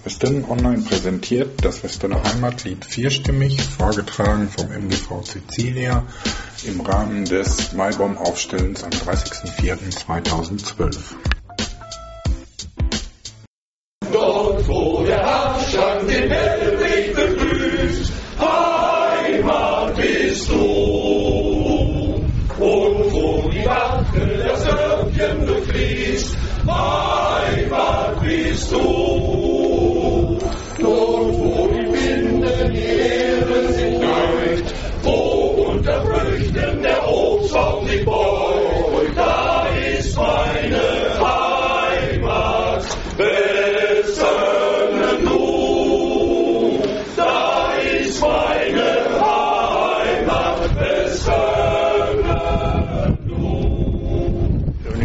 Western Online präsentiert das Westerner Heimatlied vierstimmig, vorgetragen vom MGV Cäcilia im Rahmen des Maibaumaufstellens am 30.04.2012. Dort, wo der Abstand den Weltweg begrüßt, Heimat bist du. Und wo die Wacke das Dörfchen befließt, Heimat bist du. Dort, wo die Winde die Erde sich neigt, wo unter Früchten der Obstbaum sich beugt, da ist meine Heimat. Western du, da ist meine Heimat. Western du.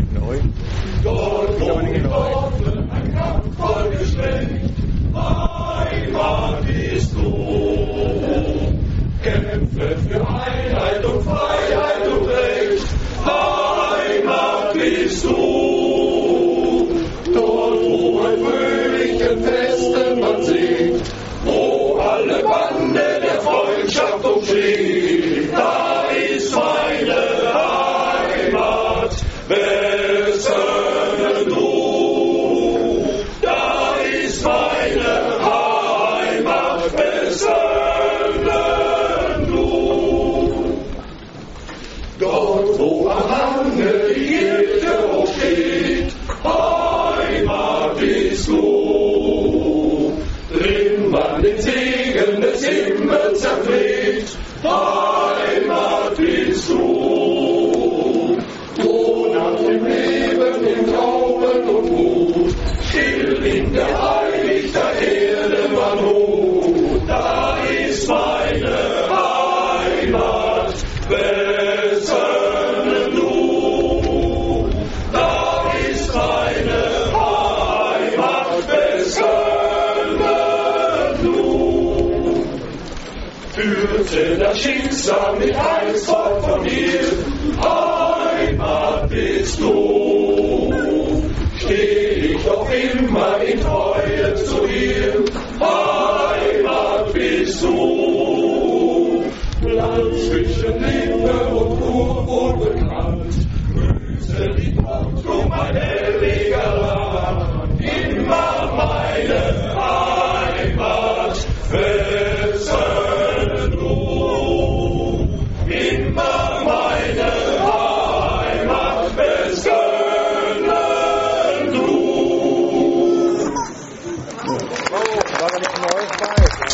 Dort, wo die Worte ein kampfvoll Geschlecht, Heimat bist du. Kämpfe für Einheit und Freiheit und Recht, Heimat bist du. Dort, wo ein fröhlichen Festen man singt, wo alle Bande der Freundschaft umschlingt, da ist meine Heimat. Western du, da ist meine Heimat. Western du. Dort, wo am Hange die Kirche hochsteht, Heimat bist du. Drin man den Segen des Himmels erfleht, Heimat bist du. Wo nach dem Leben im Glauben und Mut, still in der Heilig der Erde man ruht, da ist meine Heimat. Western du, da ist meine Heimat. Western du. Führte das Schicksal mit Eis fort von mir, Heimat bist du. Steh ich doch immer in Treue zu dir, Heimat bist du. Land zwischen Lippe und Ruhr wohlbekannt, grüße die Brückung, mein herrlicher Land, immer meine Heimat. Western du, immer meine Heimat. Western du. War da nicht ein neues bei?